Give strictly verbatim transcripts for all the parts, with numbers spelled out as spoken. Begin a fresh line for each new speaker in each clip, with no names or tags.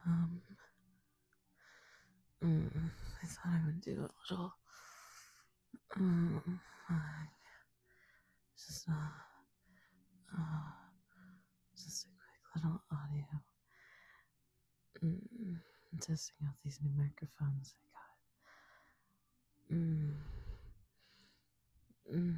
Um, mm, I thought I would do a little, um, uh, just, uh, uh, just a quick little audio, mm, testing out these new microphones I got. Mm, mm,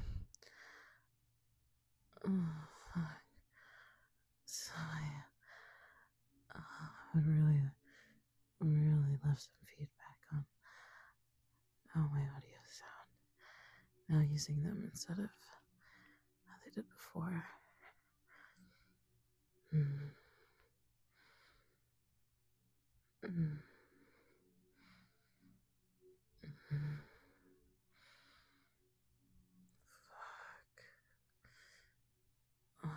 oh, fuck. So I, uh, would really, really love some feedback on how my audio sound. Now using them instead of how they did before. Mm. Mm. Mm. Fuck. Oh,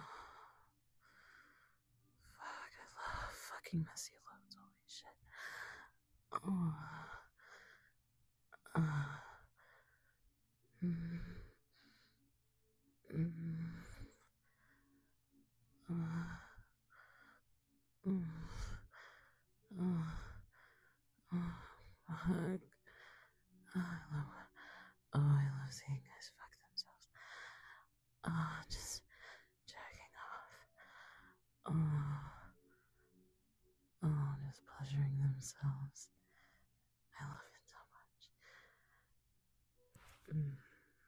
fuck, I love fucking messy loads. Holy shit. Oh. Uh. Mm. Mm. Uh. Mm. Oh. Oh. Fuck. Oh, I love. Oh, I love seeing guys fuck themselves. Oh, just jacking off. Oh. Oh, just pleasuring themselves. I love it so much. Mm.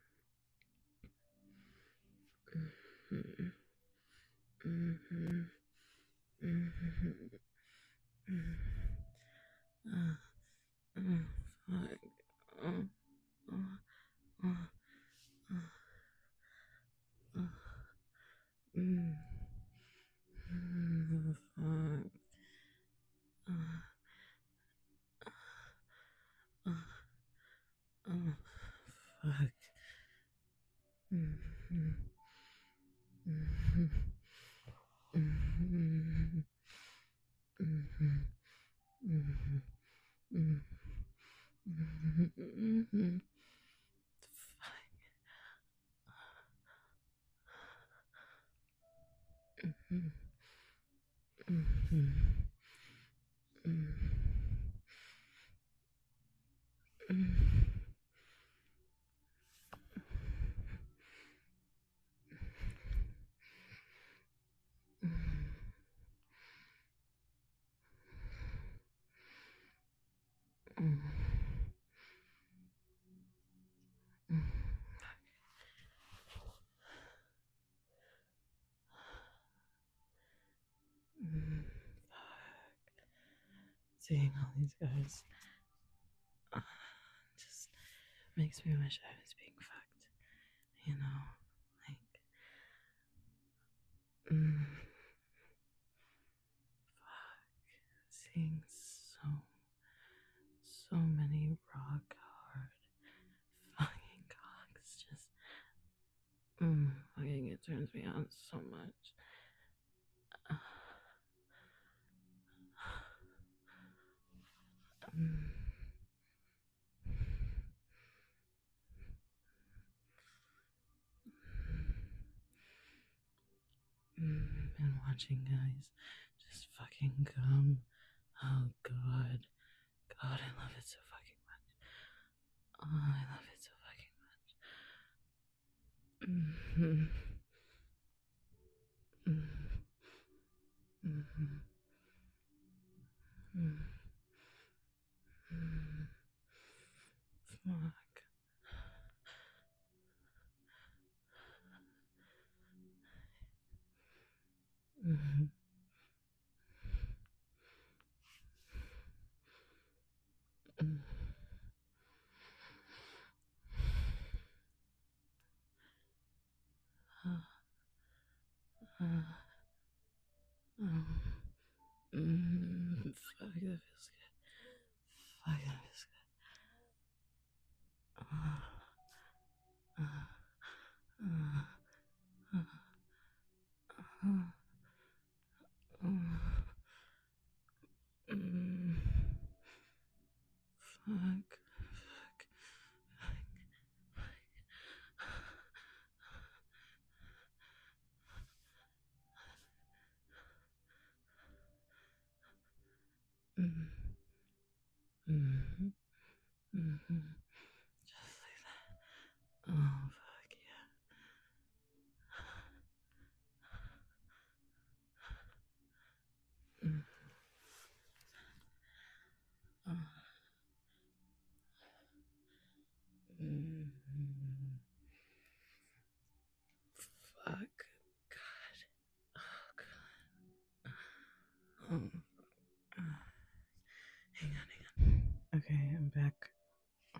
Mm. Mm. Mm. Mm. Uh. Mm. Fuck. Oh. Oh. Oh. Oh. Mm. Mm. Fuck. Uh. Uh. Oh. Fuck. Mm. Mm. Mm. Mm. Mm. Mm. Mm. Mm. Mm. Mm. Mm. Mm. Mm. Mm. Seeing all these guys uh, just makes me wish I was being fucked. You know, like, mm, fuck. Seeing so, so many rock hard fucking cocks just, mm, fucking, it turns me on so much. Uh, mm. Mm, and watching guys just fucking come. Oh god. God, I love it so fucking much. Oh, I love it so fucking much. Mm-hmm. Mm-hmm. Mm-hmm. Mm-hmm. Fuck. Mm-hmm. Mm-hmm. Uh, uh, um, mm, fuck, that feels good. Fuck, that feels good. Uh, uh, uh, uh, uh, uh, mm, fuck, fuck,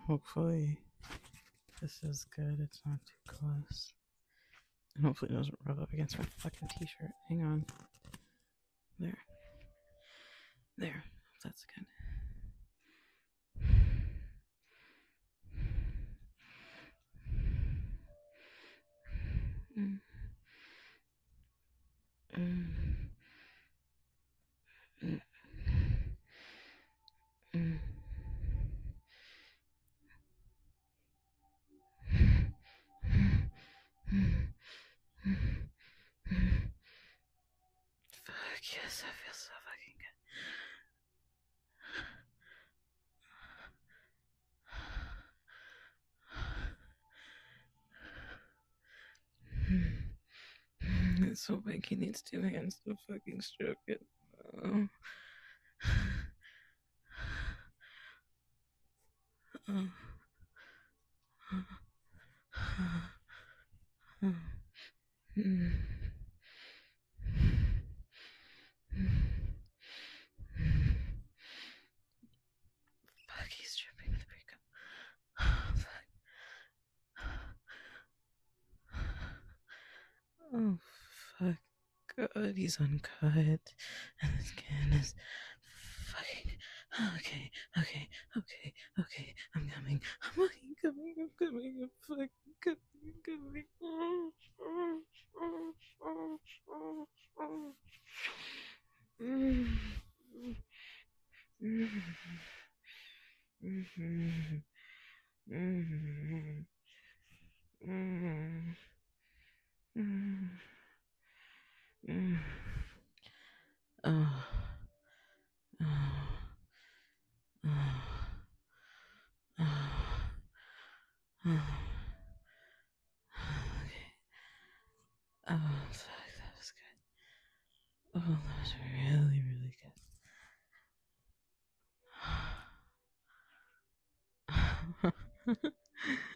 Hopefully, this is good. It's not too close. And hopefully, it doesn't rub up against my fucking t shirt. Hang on. There. There. That's good. Mm. Mm. Mm. Mm. Fuck yes, I feel so fucking good. It's so big he needs two hands to fucking stroke it. Oh. Oh. Mm. Fuck, he's dripping with breakup. Fuck. Oh, fuck. God, he's uncut. And the skin is fucking. Okay, okay, okay, okay. I'm coming. I'm fucking coming. I'm coming. I'm fucking coming. Coming. Mm. Mm. Mm. Mm. Mm. Mm. Mm. Oh. Oh. Oh. Oh. Oh. Okay. Oh, fuck, that was good. Oh, that was really, really good.